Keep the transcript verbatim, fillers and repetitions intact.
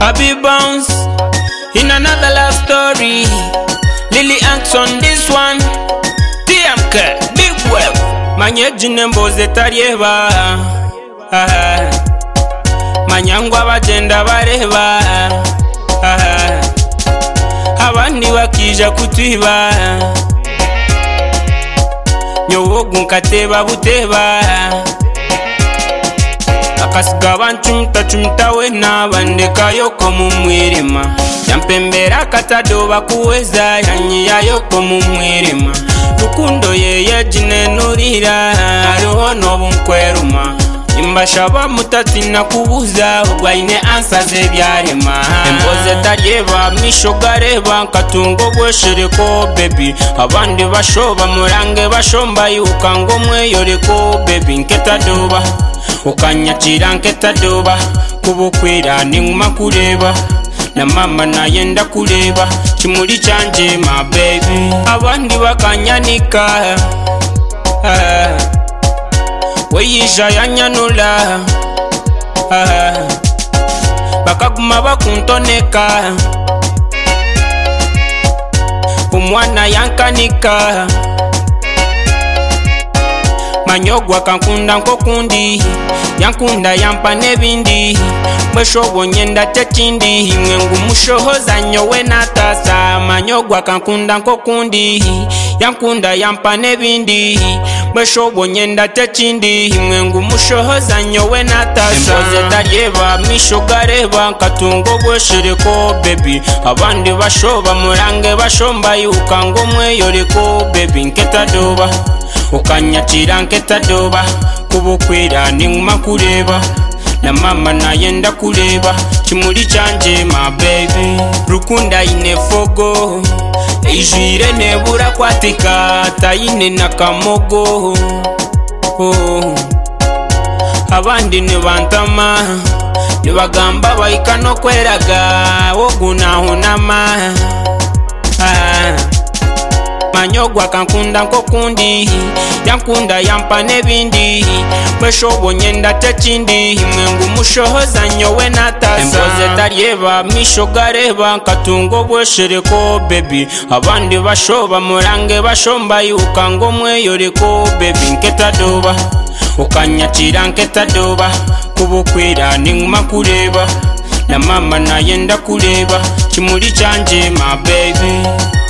Happy bounce in another love story. Lily acts on this one. T M K Big Web. Manyeji nemboze tarieba. Manyangwa bagenda bareba. Abandi bakija kutwiba. Nyowogu nkateba buteba. Akasiga banchumta chumta we nabandeka yoko mu mwirima. Yampembera katadoba kuweza yanyiya yoko mu mwirima. Rukundo yeye jinenurira ariho nobunkweruma. Imbashaba mutatina kubuza ugwaine ansa ze byarema. Emboze tarieba mishogareba nkatungo gweshereko baby. Abandi bashoba murange bashomba yuka ngo mweyoreko baby nketadoba. Ukanyakira nketadoba kubukwira ninguma kureba. Na mama nayenda kureba kimuri cyanje my baby. Abandi bakanyanika ah. Weyisha yanyanula ah. Bakaguma bakuntoneka. Umwana yankanika. Manyogwa kankunda nko kundi. Yankunda yampa nebindi. Mweshobo nyenda tekindi. Imwe ngumushohoza nyowe natasa. Manyogwa kankunda nko kundi. Yankunda yampa nebindi. Mweshobo nyenda tekindi. Imwe ngumushohoza nyowe natasa. Emboze tarieba mishogareba nkatungo gweshereko baby. Abandi bashoba murange bashomba yuka ngo mweyoreko baby nketadoba. Ukanyakira nketadoba kubukwira ninguma kureba. Na mama nayenda kureba kimuri cyanje my baby. Rukunda inefogo ijire nebura kwatika tayine nakamogo oh. Abandi nibantama nibagamba bayika no kweraga wogunahunama ah. Manyogwa kankunda nko kundi. Yankunda yampa nebindi. Mweshobo nyenda tekindi. Imwe ngumushohoza nyowe natasa. Emboze tarieba mishogareba nkatungo gweshereko baby. Abandi bashoba murange bashomba yuka ngo mweyoreko baby nketadoba. Ukanyakira nketadoba kubukwira ninguma kureba. Na mama nayenda kureba kimuri cyanje my baby.